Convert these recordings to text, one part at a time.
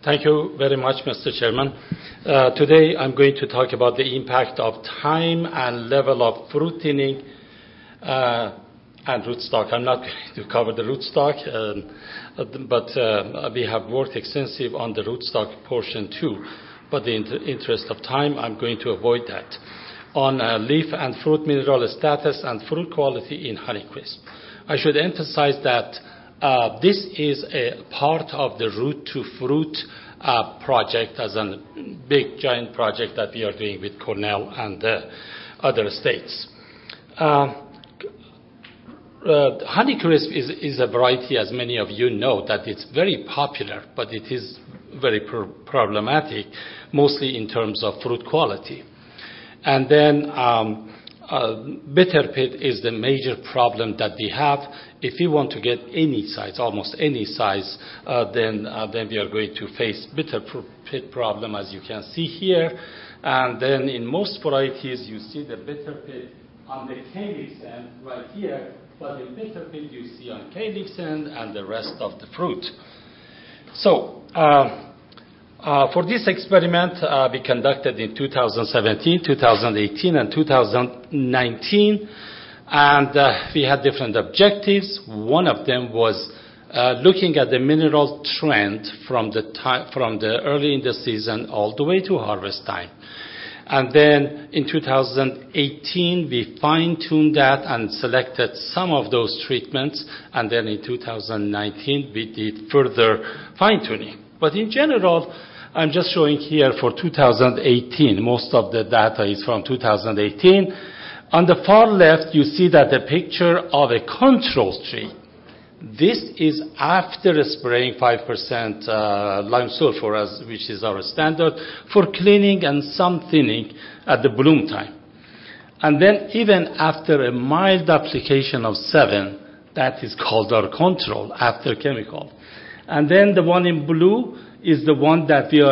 Thank you very much, Mr. Chairman. Today I'm going to talk about the impact of time and level of fruit thinning and rootstock. I'm not going to cover the rootstock, but we have worked extensive on the rootstock portion too. But in the interest of time, I'm going to avoid that. On leaf and fruit mineral status and fruit quality in Honeycrisp. I should emphasize that this is a part of the Root to Fruit project, as a big giant project that we are doing with Cornell and other states. Honeycrisp is a variety, as many of you know, that it's very popular, but it is very problematic, mostly in terms of fruit quality. And then bitter pit is the major problem that we have. If we want to get any size, almost any size, then we are going to face bitter pit problem, as you can see here. And then in most varieties, you see the bitter pit on the calyx end right here, but in bitter pit you see on calyx end and the rest of the fruit. So for this experiment, we conducted in 2017, 2018, and 2019, and we had different objectives. One of them was looking at the mineral trend from the early in the season all the way to harvest time. And then in 2018, we fine-tuned that and selected some of those treatments, and then in 2019, we did further fine-tuning. But in general, I'm just showing here for 2018. Most of the data is from 2018. On the far left, you see that the picture of a control tree. This is after spraying 5% lime sulfur, which is our standard, for cleaning and some thinning at the bloom time. And then even after a mild application of 7, that is called our control after chemical. And then the one in blue is the one that we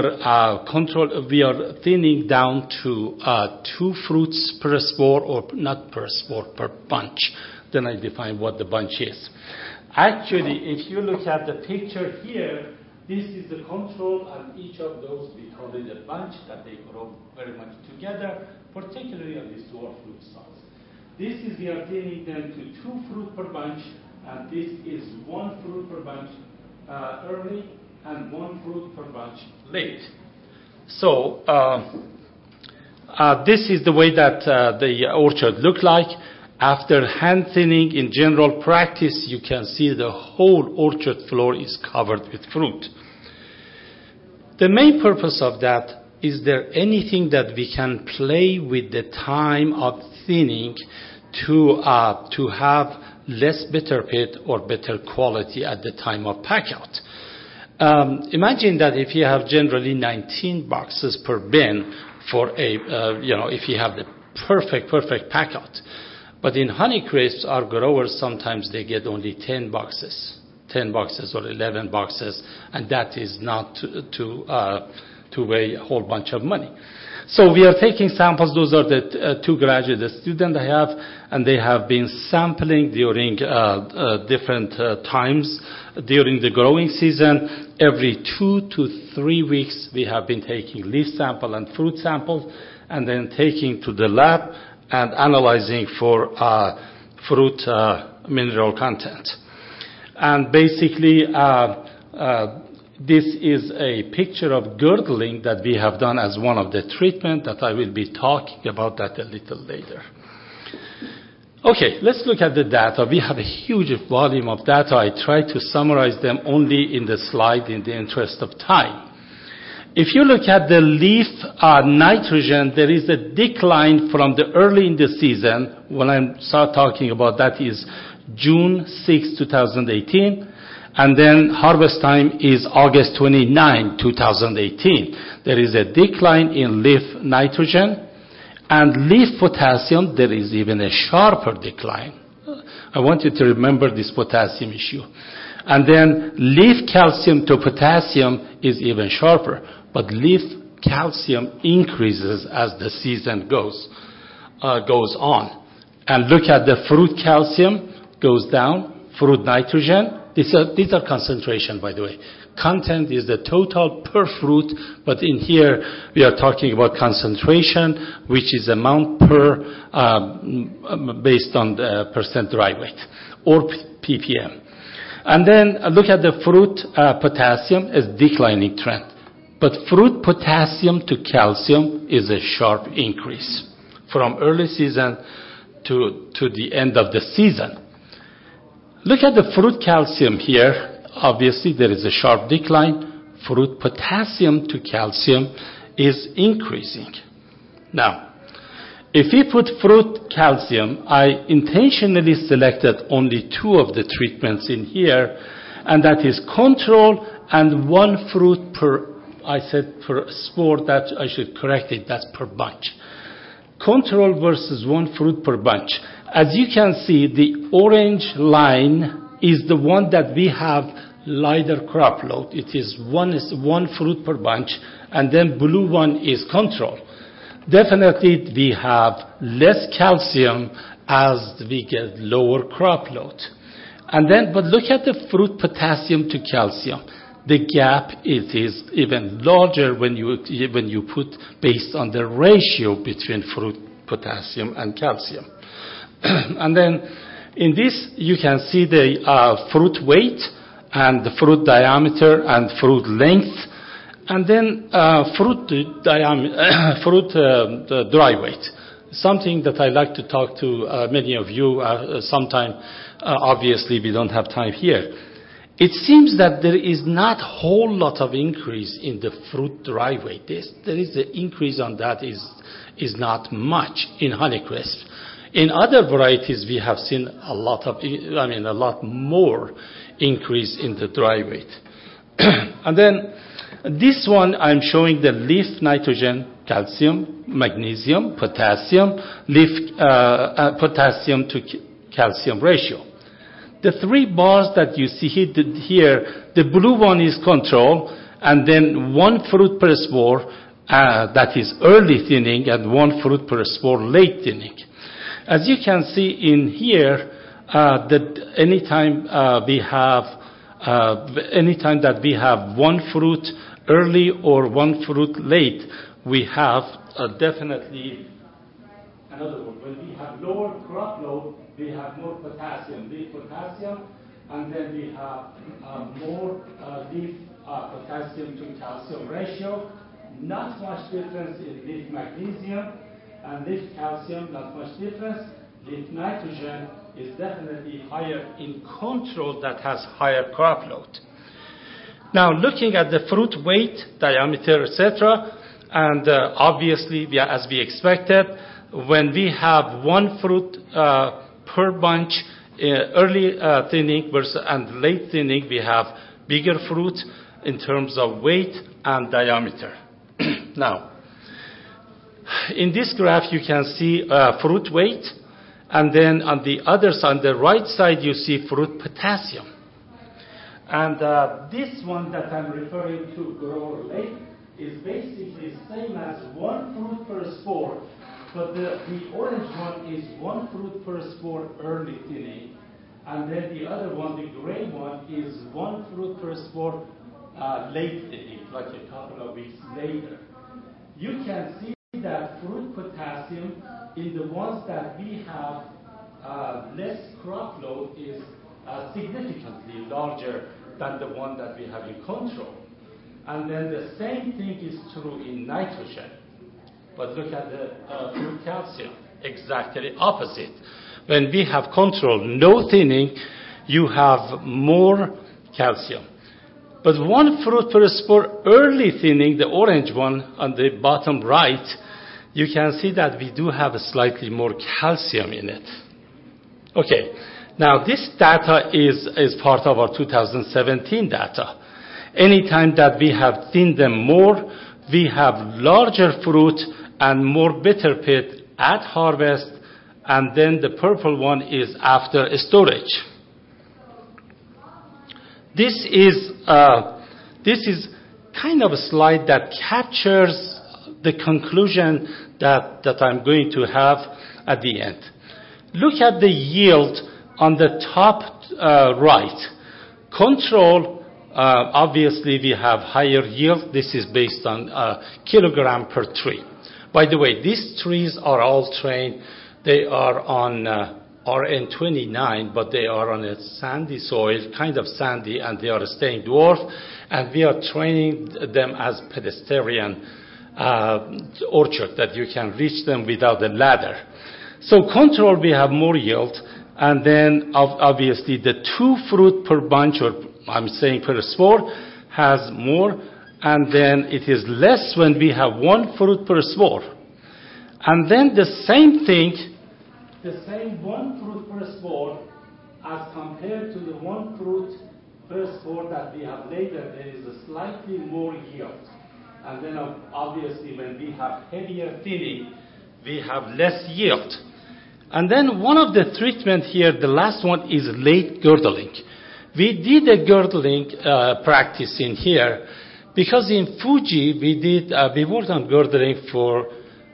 are thinning down to 2 fruits per spore, or not per spore, per bunch. Then I define what the bunch is. Actually, if you look at the picture here, this is the control, and each of those, we call it a bunch, that they grow very much together, particularly on these dwarf fruit stocks. This is, we are thinning them to 2 fruit per bunch, and this is 1 fruit per bunch early, and 1 fruit per bunch late. So this is the way that the orchard looked like. After hand thinning, in general practice, you can see the whole orchard floor is covered with fruit. The main purpose of that, is there anything that we can play with the time of thinning to have less bitter pit or better quality at the time of pack out? Imagine that if you have generally 19 boxes per bin for if you have the perfect pack out. But in Honeycrisp, our growers, sometimes they get only 10 boxes or 11 boxes, and that is not to weigh a whole bunch of money. So we are taking samples. Those are the 2 graduate students I have, and they have been sampling during different times during the growing season. Every 2 to 3 weeks, we have been taking leaf sample and fruit samples, and then taking to the lab and analyzing for fruit mineral content. And basically, this is a picture of girdling that we have done as one of the treatment that I will be talking about that a little later. Okay, let's look at the data. We have a huge volume of data. I try to summarize them only in the slide in the interest of time. If you look at the leaf nitrogen, there is a decline from the early in the season. When I start talking about that is June 6, 2018. And then harvest time is August 29, 2018. There is a decline in leaf nitrogen. And leaf potassium, there is even a sharper decline. I want you to remember this potassium issue. And then leaf calcium to potassium is even sharper. But leaf calcium increases as the season goes on. And look at the fruit calcium goes down, fruit nitrogen. These are concentration, by the way. content is the total per fruit, but in here we are talking about concentration, which is amount per, based on the percent dry weight, or ppm. And then look at the fruit potassium as declining trend. But fruit potassium to calcium is a sharp increase from early season to the end of the season. Look at the fruit calcium here. Obviously, there is a sharp decline. Fruit potassium to calcium is increasing. Now, if we put fruit calcium, I intentionally selected only two of the treatments in here, and that is control and one fruit per, I said per spore, that I should correct it, that's per bunch. Control versus one fruit per bunch. As you can see, the orange line is the one that we have lighter crop load. It is one fruit per bunch, and then blue one is control. Definitely we have less calcium as we get lower crop load. And then, but look at the fruit potassium to calcium. The gap, it is even larger when you put based on the ratio between fruit potassium and calcium. And then in this, you can see the fruit weight and the fruit diameter and fruit length, and then the dry weight. Something that I like to talk to many of you sometime. Obviously, we don't have time here. It seems that there is not a whole lot of increase in the fruit dry weight. There is an increase on that is not much in Honeycrisp. In other varieties, we have seen a lot more increase in the dry weight. And then this one, I'm showing the leaf nitrogen, calcium, magnesium, potassium, leaf potassium to calcium ratio. The three bars that you see here, the blue one is control, and then one fruit per spore, that is early thinning, and one fruit per spore late thinning. As you can see in here, that anytime that we have one fruit early or one fruit late, we have definitely another one. When we have lower crop load, we have more potassium, leaf potassium, and then we have more leaf potassium to calcium ratio. Not much difference in leaf magnesium, and leaf calcium, not much difference. Leaf nitrogen is definitely higher in control that has higher crop load. Now, looking at the fruit weight, diameter, etc., and obviously, as we expected, when we have one fruit per bunch, early thinning versus and late thinning, we have bigger fruit in terms of weight and diameter. Now, in this graph, you can see fruit weight, and then on the other side, on the right side, you see fruit potassium. And this one that I'm referring to, grower late, is basically the same as one fruit per spore, but the orange one is one fruit per spore early thinning, and then the other one, the gray one, is one fruit per spore late thinning, like a couple of weeks later. You can see that fruit potassium in the ones that we have less crop load is significantly larger than the one that we have in control. And then the same thing is true in nitrogen. But look at the fruit calcium, exactly opposite. When we have control, no thinning, you have more calcium. But one fruit per spore early thinning, the orange one on the bottom right, you can see that we do have a slightly more calcium in it. Okay, now this data is part of our 2017 data. Anytime that we have thinned them more, we have larger fruit and more bitter pit at harvest, and then the purple one is after storage. This is kind of a slide that captures the conclusion that I'm going to have at the end. Look at the yield on the top right. Control Obviously, we have higher yield. This is based on kilogram per tree. By the way, these trees are all trained. They are on RN29, but they are on a sandy soil, kind of sandy, and they are staying dwarf. And we are training them as pedestrian orchard, that you can reach them without a ladder. So control, we have more yield. And then obviously the 2 fruit per bunch, or I'm saying per spore, has more. And then it is less when we have 1 fruit per spore. And then the same thing, the same 1 fruit per spore as compared to the 1 fruit per spore that we have later, there is a slightly more yield. And then obviously when we have heavier thinning, we have less yield. And then one of the treatment here, the last one, is late girdling. We did a girdling practice in here because in Fuji we worked on girdling for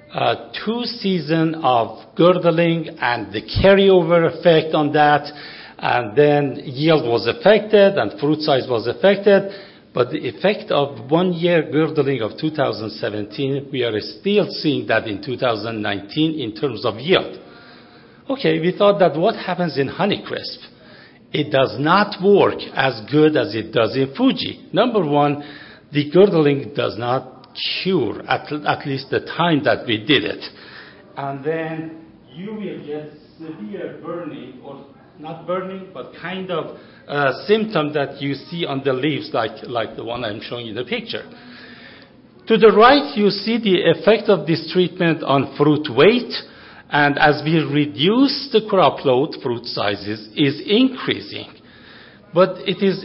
2 seasons of girdling and the carryover effect on that, and then yield was affected and fruit size was affected. But the effect of 1 year girdling of 2017, we are still seeing that in 2019 in terms of yield. Okay, we thought that what happens in Honeycrisp? It does not work as good as it does in Fuji. Number one, the girdling does not cure, at least the time that we did it. And then you will get severe burning, or not burning, but kind of symptom that you see on the leaves, like the one I'm showing you in the picture. To the right, you see the effect of this treatment on fruit weight. And as we reduce the crop load, fruit sizes is increasing. But it is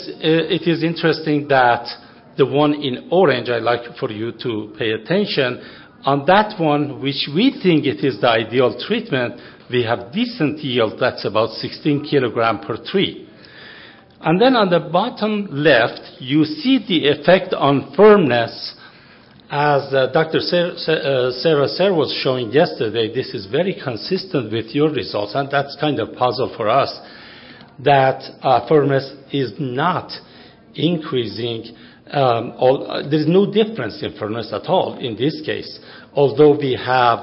interesting that the one in orange, I'd like for you to pay attention, on that one, which we think it is the ideal treatment, we have decent yield, that's about 16 kilogram per tree. And then on the bottom left, you see the effect on firmness. As Dr. Sarah Ser was showing yesterday, this is very consistent with your results, and that's kind of puzzle for us, that firmness is not increasing. There's no difference in firmness at all in this case, although we have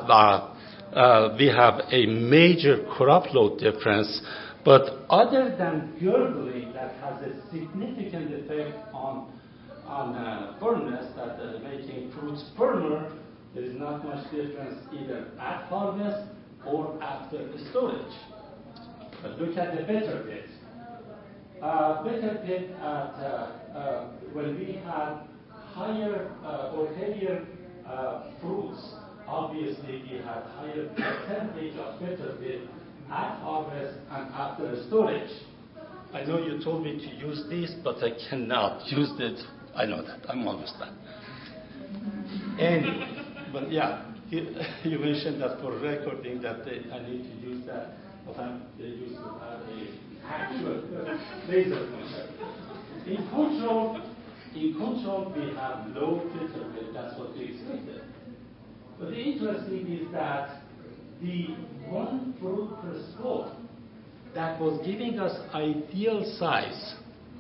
a major crop load difference. But other than girdling, that has a significant effect on firmness, that making fruits firmer, there is not much difference either at harvest or after the storage. But look at the better pit. Better pit when we have higher or heavier fruits, obviously we have higher percentage of better pit at harvest and after storage. I know you told me to use this, but I cannot use it. I know that. I'm almost done. Anyway, but yeah, you mentioned that for recording that I need to use that, but I'm used to have a actual laser pointer. In control, we have low filter rate. That's what we expected. But the interesting is that the 1 fruit per spore that was giving us ideal size,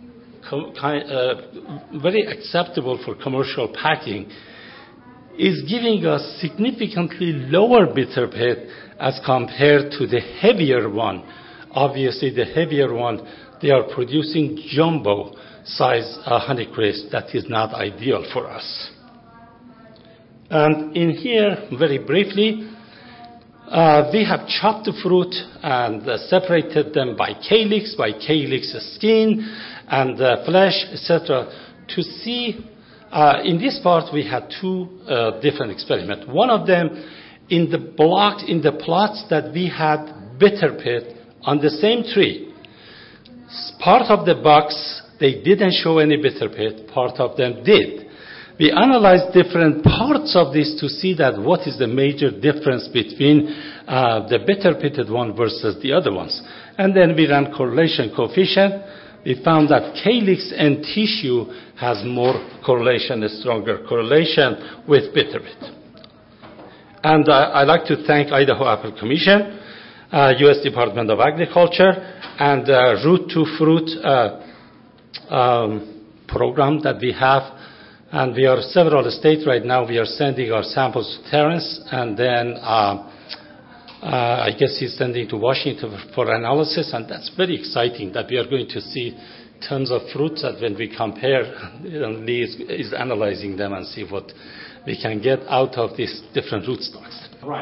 very acceptable for commercial packing, is giving us significantly lower bitter pit as compared to the heavier one. Obviously, the heavier one, they are producing jumbo size Honeycrisp that is not ideal for us. And in here, very briefly, we have chopped the fruit and separated them by calyx skin and flesh, etc. To see, in this part we had 2 different experiments. One of them in the plots that we had bitter pit on the same tree. Part of the box, they didn't show any bitter pit, part of them did. We analyzed different parts of this to see that what is the major difference between the bitter pitted one versus the other ones. And then we ran correlation coefficient. We found that calyx and tissue has more correlation, a stronger correlation with bitter pit. And I'd like to thank Idaho Apple Commission, U.S. Department of Agriculture, and Root to Fruit program that we have. And we are several states right now. We are sending our samples to Terrence, and then I guess he's sending to Washington for analysis. And that's very exciting that we are going to see tons of fruits that when we compare, Lee is analyzing them and see what we can get out of these different rootstocks.